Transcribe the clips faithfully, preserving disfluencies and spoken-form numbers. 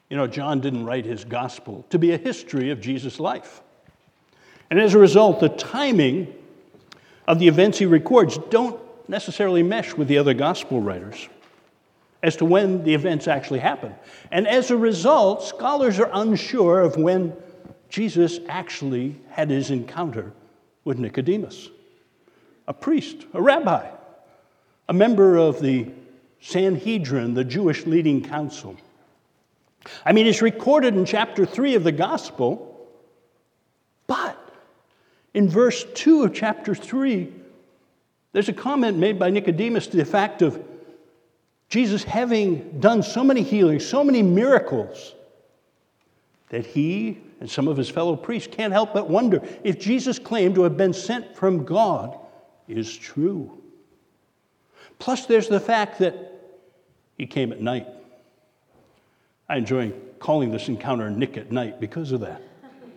You know, John didn't write his gospel to be a history of Jesus' life. And as a result, the timing of the events he records don't necessarily mesh with the other gospel writers as to when the events actually happened. And as a result, scholars are unsure of when Jesus actually had his encounter with Nicodemus, a priest, a rabbi, a member of the Sanhedrin, the Jewish leading council. I mean, it's recorded in chapter three of the gospel, but in verse two of chapter three, there's a comment made by Nicodemus to the fact of Jesus having done so many healings, so many miracles, that he and some of his fellow priests can't help but wonder if Jesus' claim to have been sent from God is true. Plus, there's the fact that he came at night. I enjoy calling this encounter Nick at Night because of that.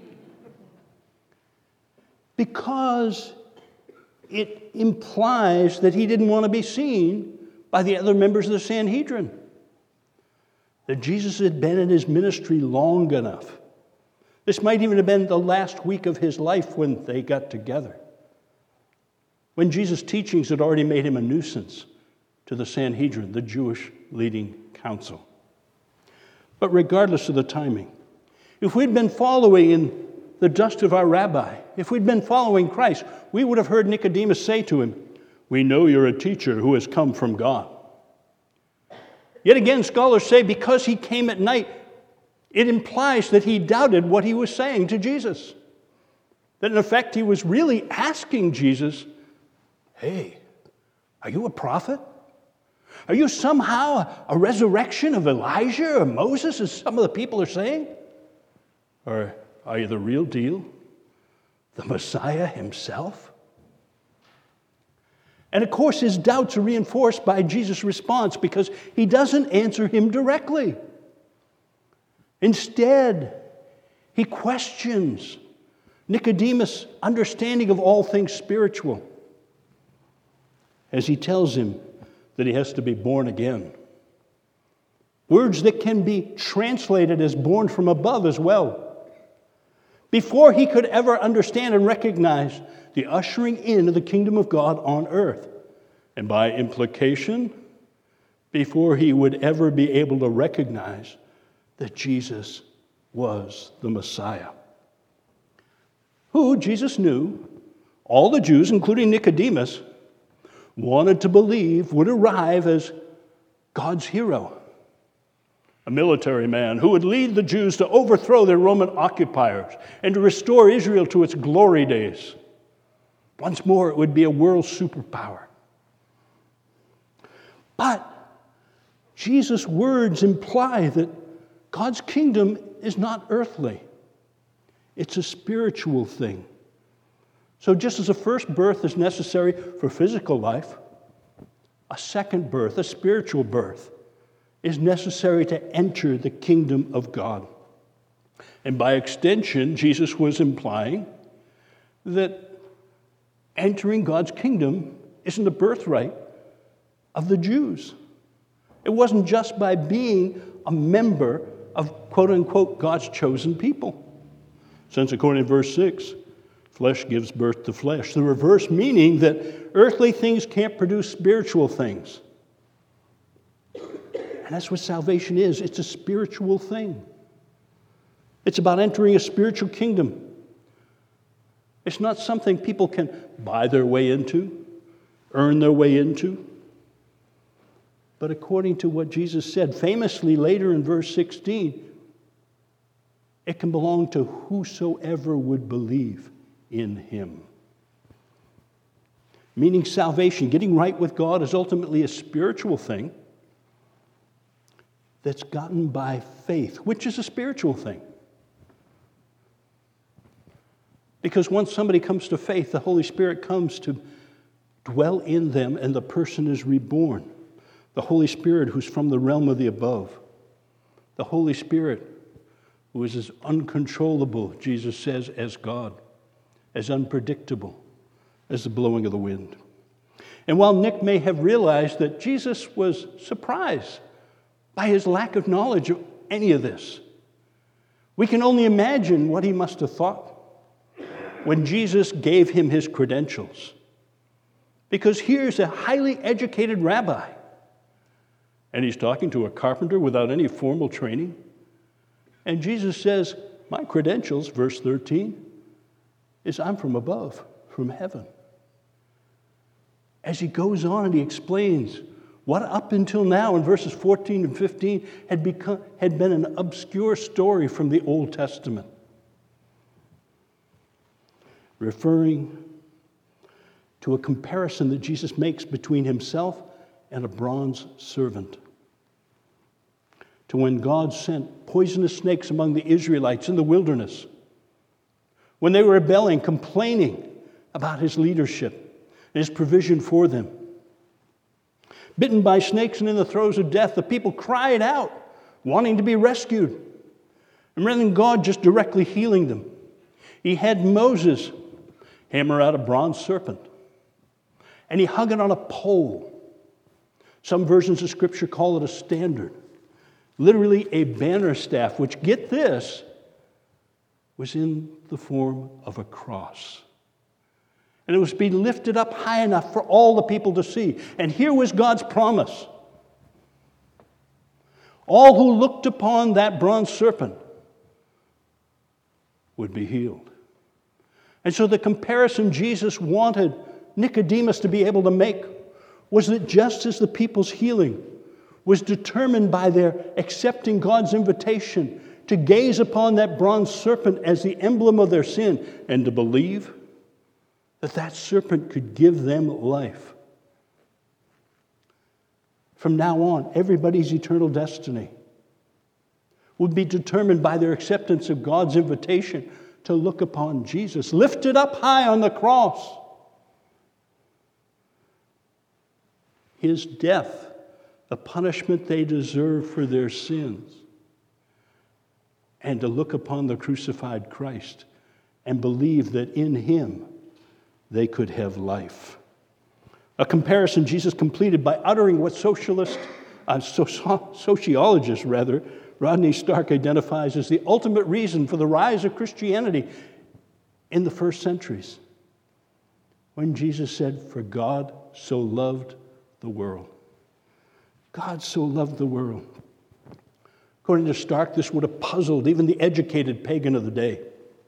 Because it implies that he didn't want to be seen by the other members of the Sanhedrin. That Jesus had been in his ministry long enough. This might even have been the last week of his life when they got together. When Jesus' teachings had already made him a nuisance to the Sanhedrin, the Jewish leading council. But regardless of the timing, if we'd been following in the dust of our rabbi, if we'd been following Christ, we would have heard Nicodemus say to him, "We know you're a teacher who has come from God." Yet again, scholars say because he came at night, it implies that he doubted what he was saying to Jesus. That in effect, he was really asking Jesus, "Hey, are you a prophet? Are you somehow a resurrection of Elijah or Moses, as some of the people are saying? Or are you the real deal, the Messiah himself?" And of course, his doubts are reinforced by Jesus' response because he doesn't answer him directly. Instead, he questions Nicodemus' understanding of all things spiritual as he tells him that he has to be born again. Words that can be translated as born from above as well. Before he could ever understand and recognize the ushering in of the kingdom of God on earth. And by implication, before he would ever be able to recognize that Jesus was the Messiah. Who, Jesus knew, all the Jews, including Nicodemus, wanted to believe would arrive as God's hero. A military man who would lead the Jews to overthrow their Roman occupiers and to restore Israel to its glory days. Once more, it would be a world superpower. But Jesus' words imply that God's kingdom is not earthly. It's a spiritual thing. So just as a first birth is necessary for physical life, a second birth, a spiritual birth, is necessary to enter the kingdom of God. And by extension, Jesus was implying that entering God's kingdom isn't a birthright of the Jews. It wasn't just by being a member of, quote-unquote, God's chosen people. Since according to verse six, flesh gives birth to flesh. The reverse meaning that earthly things can't produce spiritual things. And that's what salvation is. It's a spiritual thing. It's about entering a spiritual kingdom. It's not something people can buy their way into, earn their way into. But according to what Jesus said famously later in verse sixteen, it can belong to whosoever would believe in him. Meaning salvation, getting right with God, is ultimately a spiritual thing that's gotten by faith, which is a spiritual thing. Because once somebody comes to faith, the Holy Spirit comes to dwell in them and the person is reborn. The Holy Spirit who's from the realm of the above. The Holy Spirit who is as uncontrollable, Jesus says, as God. As unpredictable as the blowing of the wind. And while Nick may have realized that Jesus was surprised by his lack of knowledge any of this. We can only imagine what he must have thought when Jesus gave him his credentials. Because here's a highly educated rabbi, and he's talking to a carpenter without any formal training. And Jesus says, my credentials, verse thirteen, is I'm from above, from heaven. As he goes on and he explains what up until now in verses fourteen and fifteen had become had been an obscure story from the Old Testament, referring to a comparison that Jesus makes between himself and a bronze serpent. To when God sent poisonous snakes among the Israelites in the wilderness, when they were rebelling, complaining about his leadership and his provision for them. Bitten by snakes and in the throes of death, the people cried out, wanting to be rescued. And rather than God just directly healing them, he had Moses hammer out a bronze serpent, and he hung it on a pole. Some versions of Scripture call it a standard, literally a banner staff, which, get this, was in the form of a cross. And it was to be lifted up high enough for all the people to see. And here was God's promise. All who looked upon that bronze serpent would be healed. And so the comparison Jesus wanted Nicodemus to be able to make was that just as the people's healing was determined by their accepting God's invitation to gaze upon that bronze serpent as the emblem of their sin and to believe that that serpent could give them life. From now on, everybody's eternal destiny would be determined by their acceptance of God's invitation to look upon Jesus, lifted up high on the cross. His death, the punishment they deserve for their sins, and to look upon the crucified Christ and believe that in him they could have life. A comparison Jesus completed by uttering what socialist, uh, so- sociologist rather, Rodney Stark identifies as the ultimate reason for the rise of Christianity in the first centuries. When Jesus said, "For God so loved the world." God so loved the world. According to Stark, this would have puzzled even the educated pagan of the day.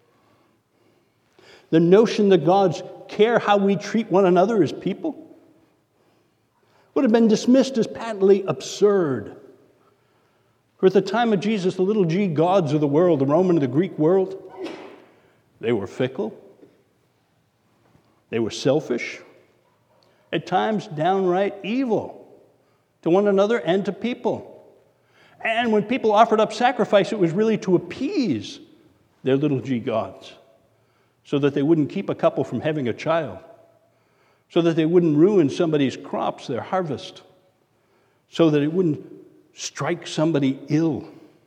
The notion that God's care how we treat one another as people would have been dismissed as patently absurd. For at the time of Jesus, the little g gods of the world, the Roman and the Greek world, they were fickle, they were selfish, at times downright evil to one another and to people. And when people offered up sacrifice, it was really to appease their little g gods, so that they wouldn't keep a couple from having a child, so that they wouldn't ruin somebody's crops, their harvest, so that it wouldn't strike somebody ill.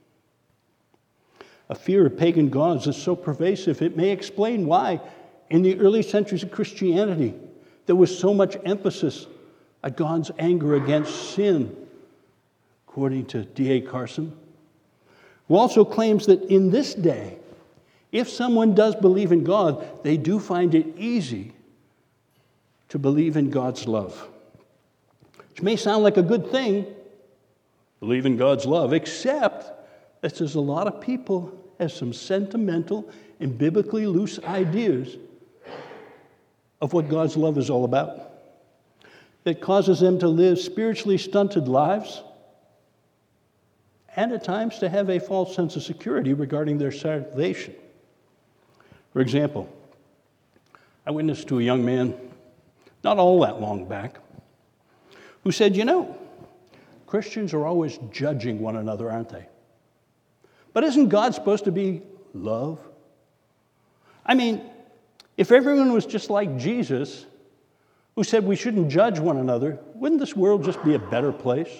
A fear of pagan gods is so pervasive, it may explain why, in the early centuries of Christianity, there was so much emphasis on God's anger against sin, according to D A Carson, who also claims that in this day, if someone does believe in God, they do find it easy to believe in God's love. Which may sound like a good thing, believe in God's love, except that there's a lot of people have some sentimental and biblically loose ideas of what God's love is all about, that causes them to live spiritually stunted lives and at times to have a false sense of security regarding their salvation. For example, I witnessed to a young man not all that long back who said, you know, Christians are always judging one another, aren't they? But isn't God supposed to be love? I mean, if everyone was just like Jesus, who said we shouldn't judge one another, wouldn't this world just be a better place?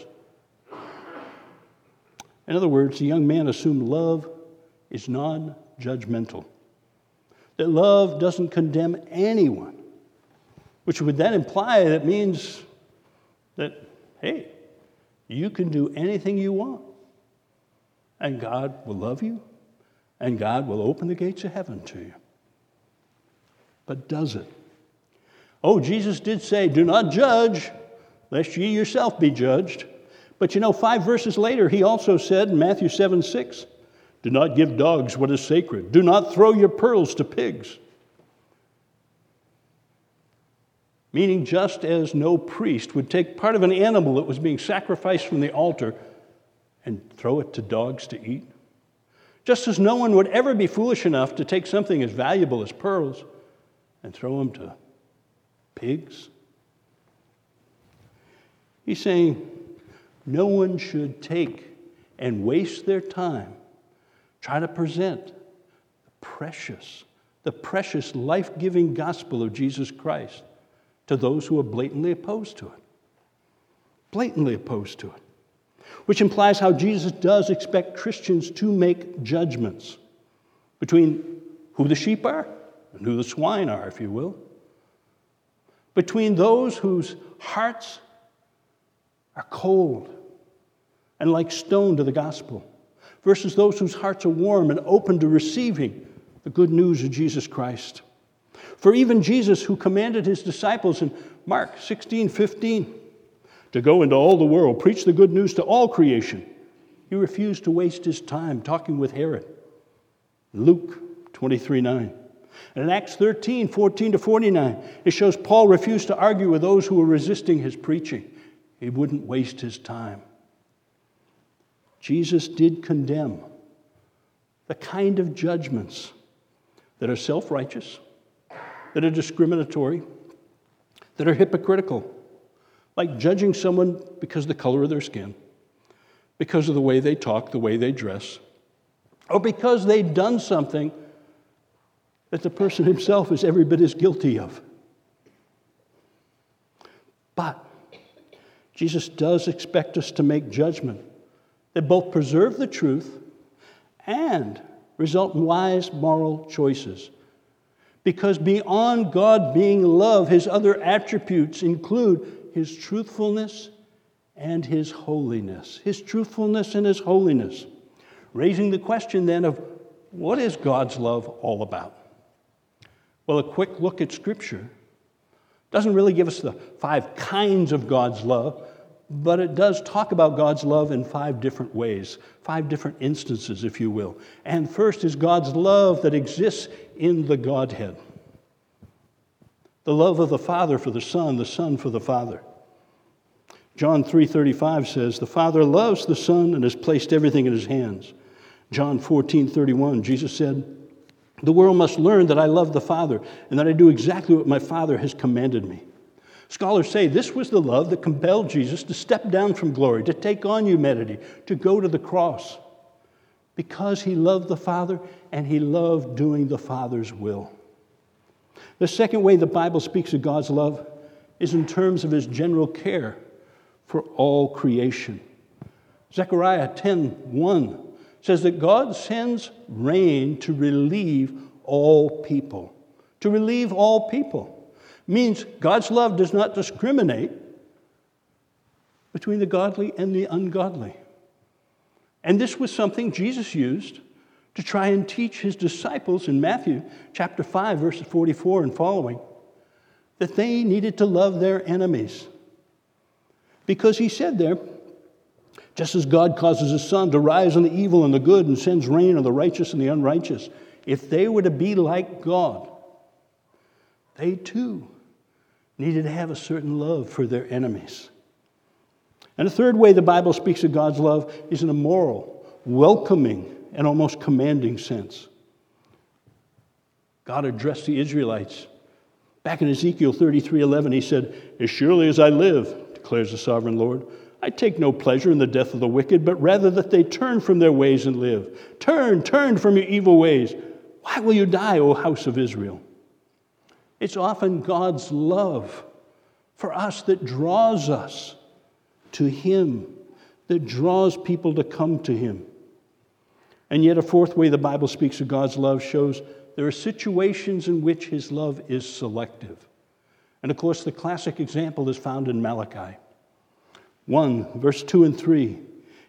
In other words, the young man assumed love is non-judgmental, that love doesn't condemn anyone, which would then imply that means that, hey, you can do anything you want and God will love you, and God will open the gates of heaven to you. But does it? Oh, Jesus did say, do not judge, lest ye yourself be judged. But you know, five verses later, he also said in Matthew seven six, do not give dogs what is sacred. Do not throw your pearls to pigs. Meaning, just as no priest would take part of an animal that was being sacrificed from the altar and throw it to dogs to eat, just as no one would ever be foolish enough to take something as valuable as pearls and throw them to pigs. He's saying no one should take and waste their time trying to present the precious, the precious life-giving gospel of Jesus Christ to those who are blatantly opposed to it. Blatantly opposed to it. Which implies how Jesus does expect Christians to make judgments between who the sheep are and who the swine are, if you will. Between those whose hearts are cold and like stone to the gospel versus those whose hearts are warm and open to receiving the good news of Jesus Christ. For even Jesus, who commanded his disciples in Mark sixteen fifteen to go into all the world, preach the good news to all creation, he refused to waste his time talking with Herod. Luke twenty-three nine. And in Acts thirteen fourteen to forty-nine, it shows Paul refused to argue with those who were resisting his preaching. He wouldn't waste his time. Jesus did condemn the kind of judgments that are self-righteous, that are discriminatory, that are hypocritical, like judging someone because of the color of their skin, because of the way they talk, the way they dress, or because they've done something that the person himself is every bit as guilty of. But Jesus does expect us to make judgment that both preserve the truth and result in wise moral choices. Because beyond God being love, his other attributes include his truthfulness and his holiness. His truthfulness and his holiness. Raising the question then of what is God's love all about? Well, a quick look at Scripture doesn't really give us the five kinds of God's love, but it does talk about God's love in five different ways, five different instances, if you will. And first is God's love that exists in the Godhead. The love of the Father for the Son, the Son for the Father. John three thirty-five says, the Father loves the Son and has placed everything in his hands. John fourteen thirty-one, Jesus said, the world must learn that I love the Father and that I do exactly what my Father has commanded me. Scholars say this was the love that compelled Jesus to step down from glory, to take on humanity, to go to the cross, because he loved the Father and he loved doing the Father's will. The second way the Bible speaks of God's love is in terms of his general care for all creation. Zechariah ten one says that God sends rain to relieve all people. To relieve all people means God's love does not discriminate between the godly and the ungodly. And this was something Jesus used to try and teach his disciples in Matthew chapter five, verses forty-four and following, that they needed to love their enemies. Because he said there, just as God causes his sun to rise on the evil and the good and sends rain on the righteous and the unrighteous, if they were to be like God, they too needed to have a certain love for their enemies. And the third way the Bible speaks of God's love is in a moral, welcoming, and almost commanding sense. God addressed the Israelites. Back in Ezekiel thirty-three eleven, he said, as surely as I live, declares the sovereign Lord, I take no pleasure in the death of the wicked, but rather that they turn from their ways and live. Turn, turn from your evil ways. Why will you die, O house of Israel? It's often God's love for us that draws us to him, that draws people to come to him. And yet a fourth way the Bible speaks of God's love shows there are situations in which his love is selective. And of course, the classic example is found in Malachi one, verse two and three.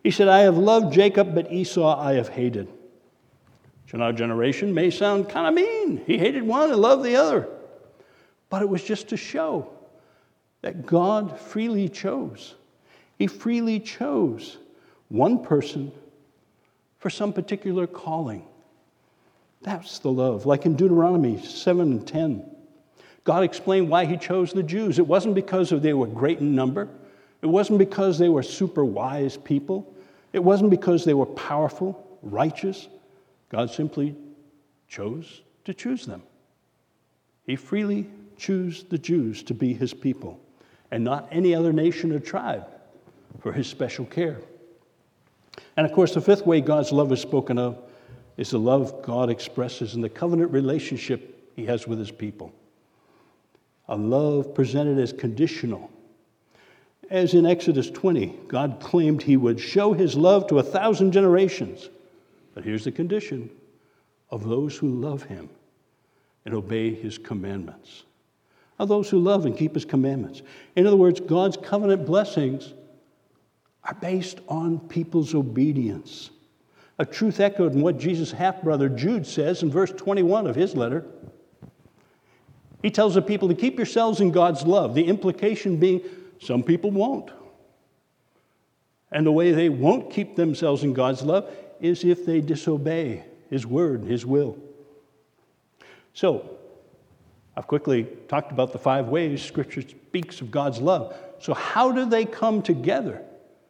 He said, I have loved Jacob, but Esau I have hated. So our generation may sound kind of mean. He hated one and loved the other. But it was just to show that God freely chose. He freely chose one person for some particular calling. That's the love. Like in Deuteronomy seven and ten, God explained why he chose the Jews. It wasn't because of they were great in number. It wasn't because they were super wise people. It wasn't because they were powerful, righteous. God simply chose to choose them. He freely chose the Jews to be his people, and not any other nation or tribe for his special care. And of course, the fifth way God's love is spoken of is the love God expresses in the covenant relationship he has with his people. A love presented as conditional. As in Exodus twenty, God claimed he would show his love to a thousand generations. But here's the condition: of those who love him and obey his commandments. Of those who love and keep his commandments. In other words, God's covenant blessings are based on people's obedience. A truth echoed in what Jesus' half-brother Jude says in verse twenty-one of his letter. He tells the people to keep yourselves in God's love. The implication being some people won't. And the way they won't keep themselves in God's love is if they disobey his word, his will. So, I've quickly talked about the five ways Scripture speaks of God's love. So how do they come together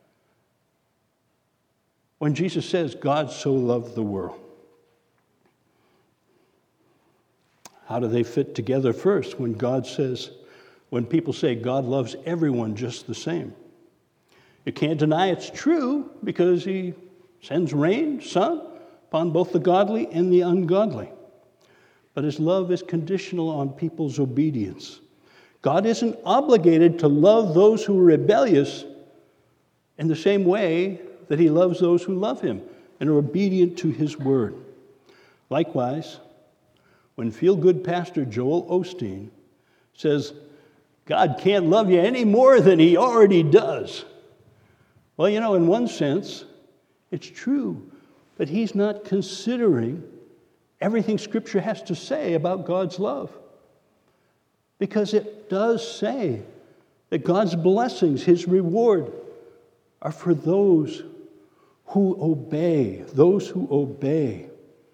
when Jesus says God so loved the world? How do they fit together first when God says, when people say God loves everyone just the same? You can't deny it's true because he sends rain, sun, upon both the godly and the ungodly. But his love is conditional on people's obedience. God isn't obligated to love those who are rebellious in the same way that he loves those who love him and are obedient to his word. Likewise, when feel-good pastor Joel Osteen says, God can't love you any more than he already does. Well, you know, in one sense, it's true, but he's not considering everything Scripture has to say about God's love. Because it does say that God's blessings, his reward, are for those who obey, those who obey,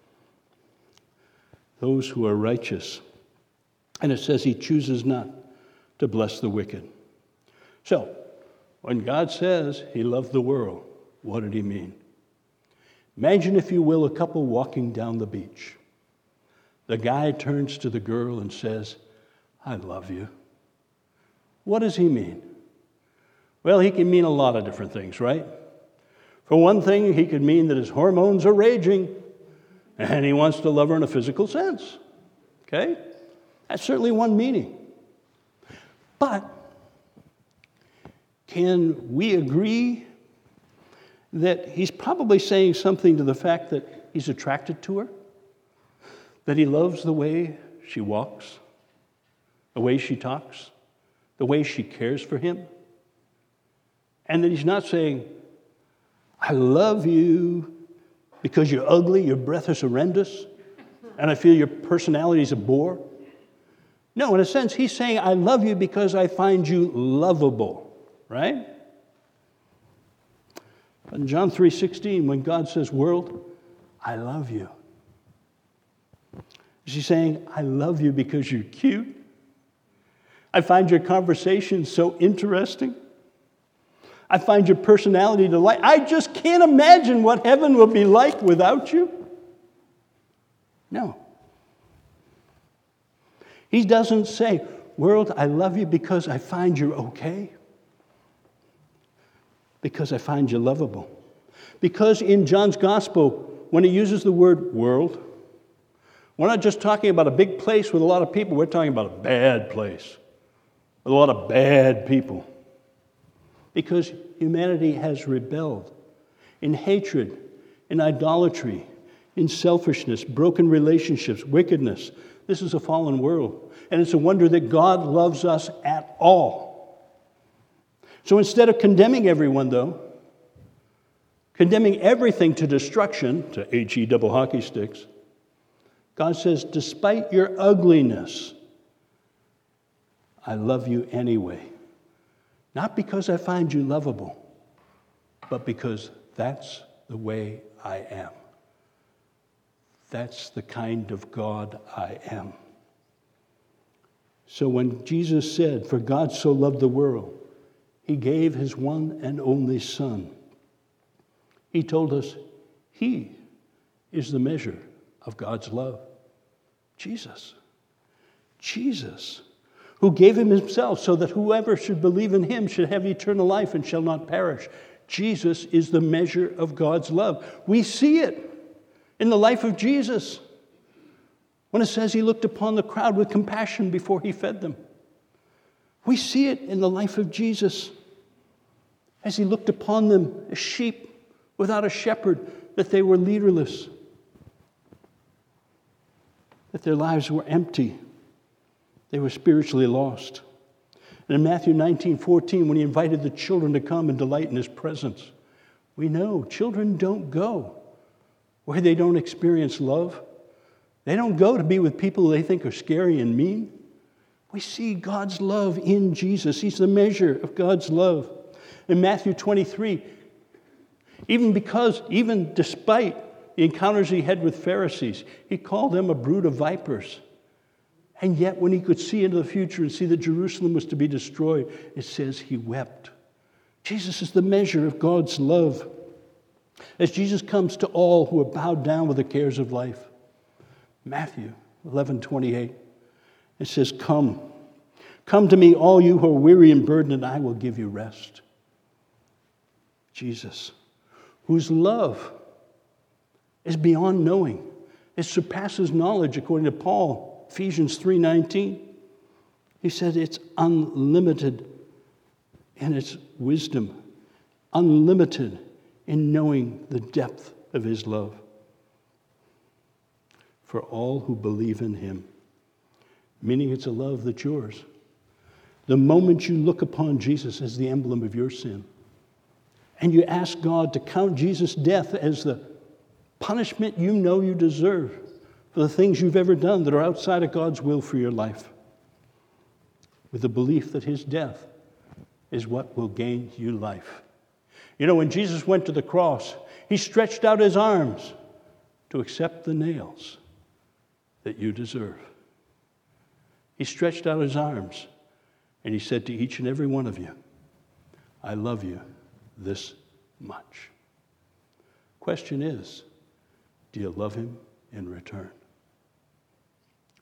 those who are righteous. And it says he chooses not to bless the wicked. So, when God says he loved the world, what did he mean? Imagine, if you will, a couple walking down the beach. The guy turns to the girl and says, I love you. What does he mean? Well, he can mean a lot of different things, right? For one thing, he could mean that his hormones are raging and he wants to love her in a physical sense. Okay? That's certainly one meaning. But can we agree that he's probably saying something to the fact that he's attracted to her? That he loves the way she walks, the way she talks, the way she cares for him? And that he's not saying, I love you because you're ugly, your breath is horrendous, and I feel your personality is a bore? No, in a sense, he's saying, I love you because I find you lovable, right? In John three sixteen, when God says, world, I love you, is he saying, I love you because you're cute? I find your conversation so interesting. I find your personality delightful. I just can't imagine what heaven will be like without you. No. He doesn't say, world, I love you because I find you're okay. Because I find you lovable. Because in John's gospel, when he uses the word world, we're not just talking about a big place with a lot of people. We're talking about a bad place with a lot of bad people. Because humanity has rebelled in hatred, in idolatry, in selfishness, broken relationships, wickedness. This is a fallen world. And it's a wonder that God loves us at all. So instead of condemning everyone, though, condemning everything to destruction, to H E double hockey sticks, God says, despite your ugliness, I love you anyway. Not because I find you lovable, but because that's the way I am. That's the kind of God I am. So when Jesus said, for God so loved the world, he gave his one and only Son. He told us he is the measure of God's love. Jesus. Jesus, who gave him himself so that whoever should believe in him should have eternal life and shall not perish. Jesus is the measure of God's love. We see it in the life of Jesus when it says he looked upon the crowd with compassion before he fed them. We see it in the life of Jesus as he looked upon them as sheep without a shepherd, that they were leaderless, that their lives were empty, they were spiritually lost. And in Matthew nineteen fourteen, when he invited the children to come and delight in his presence, we know children don't go where they don't experience love. They don't go to be with people they think are scary and mean. We see God's love in Jesus. He's the measure of God's love. In Matthew twenty-three, even because, even despite the encounters he had with Pharisees, he called them a brood of vipers. And yet when he could see into the future and see that Jerusalem was to be destroyed, it says he wept. Jesus is the measure of God's love. As Jesus comes to all who are bowed down with the cares of life. Matthew eleven twenty-eight, it says, come, come to me, all you who are weary and burdened, and I will give you rest. Jesus, whose love is beyond knowing. It surpasses knowledge, according to Paul, Ephesians three nineteen. He said it's unlimited in its wisdom, unlimited in knowing the depth of his love for all who believe in him. Meaning it's a love that's yours. The moment you look upon Jesus as the emblem of your sin, and you ask God to count Jesus' death as the punishment you know you deserve for the things you've ever done that are outside of God's will for your life, with the belief that his death is what will gain you life. You know, when Jesus went to the cross, he stretched out his arms to accept the nails that you deserve. He stretched out his arms and he said to each and every one of you, I love you this much. Question is, do you love him in return?